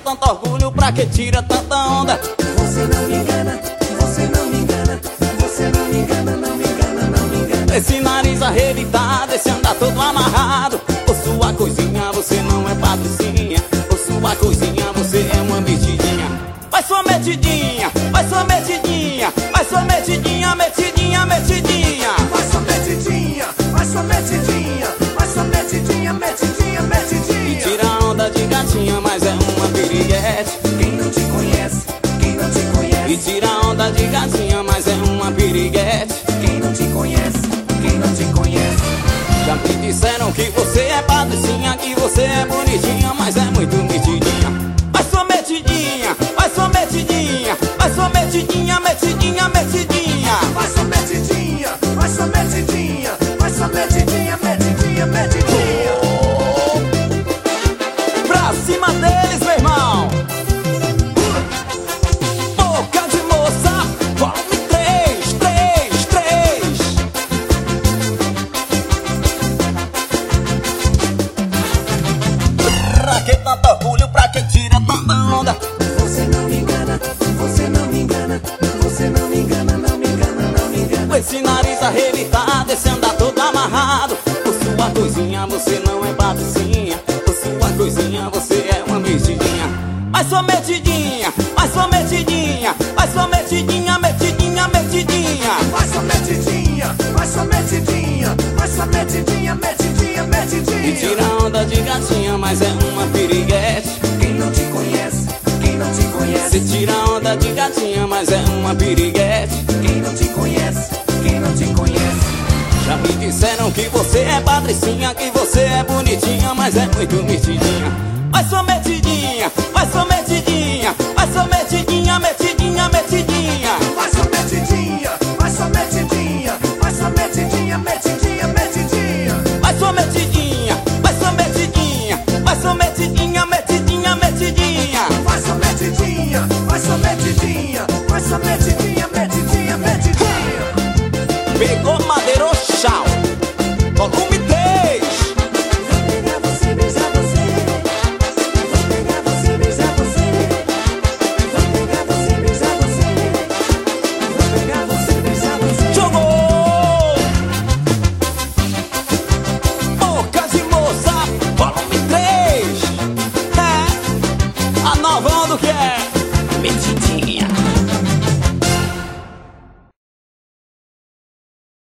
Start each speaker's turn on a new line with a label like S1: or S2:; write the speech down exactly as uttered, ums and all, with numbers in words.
S1: tanto orgulho, pra que tira tanta onda?
S2: Você não me engana, você não me engana, você não me engana, não me engana, não me engana.
S1: Esse nariz arrebitado, esse andar todo amarrado. Ô sua coisinha, você não é patricinha. Ô sua coisinha, você é uma metidinha. Vai sua metidinha, vai sua metidinha, vai sua metidinha, metidinha, metidinha.
S2: Vai sua metidinha, vai sua metidinha, vai sua metidinha, metidinha, metidinha.
S1: E tira onda de gatinha, mas é uma piriguete.
S2: Quem não te conhece, quem não te conhece.
S1: E tira onda de gatinha, mas é uma piriguete.
S2: Quem não te conhece, quem não te conhece.
S1: Já me disseram que você é patricinha, que você é bonitinha, mas é muito metidinha. Vai sua metidinha, vai sua metidinha, vai sua metidinha, metidinha, metidinha.
S2: Vai sua metidinha, vai sua metidinha, vai sua metidinha, metidinha, metidinha.
S1: Pra cima deles, meu irmão. Boca de moça, volume três, três, três. Pra que tanto orgulho, pra que tira tanta onda?
S2: Você não me engana, você não me engana, você não me engana, não me engana, não me engana.
S1: Com esse nariz arrebitado, esse andar todo amarrado. Por sua coisinha, você não é patricinha. Por sua coisinha, você é uma metidinha. Vai sua metidinha, vai sua metidinha, vai sua metidinha, metidinha, metidinha.
S2: Vai sua metidinha, vai sua metidinha, vai sua metidinha, metidinha, metidinha.
S1: E tira onda de gatinha, mas é uma piriguete.
S2: Quem não te conhece, quem não te
S1: Se
S2: conhece.
S1: tira onda de gatinha, mas é uma piriguete.
S2: Quem não te conhece, quem não te conhece.
S1: Já me disseram que você é patricinha, que você é bonitinha, mas é muito metidinha. Vai sua metidinha, vai sua metidinha, vai sua metidinha, metidinha, metidinha.
S2: Vai sua metidinha, vai sua metidinha, vai sua metidinha, metidinha, metidinha.
S1: Vai sua metidinha, vai sua metidinha, vai sua metidinha, metidinha, metidinha.
S2: Vai sua metidinha, vai sua metidinha, vai sua metidinha, metidinha, metidinha.
S1: Pegou madeiro, tchau. Volume três.
S2: Vou pegar você, beijar você. Vou pegar você, beijar você. Vou pegar você, beijar você. Vou pegar você, beijar você.
S1: Jogou! Boca de moça, volume três. É a nova onda que é.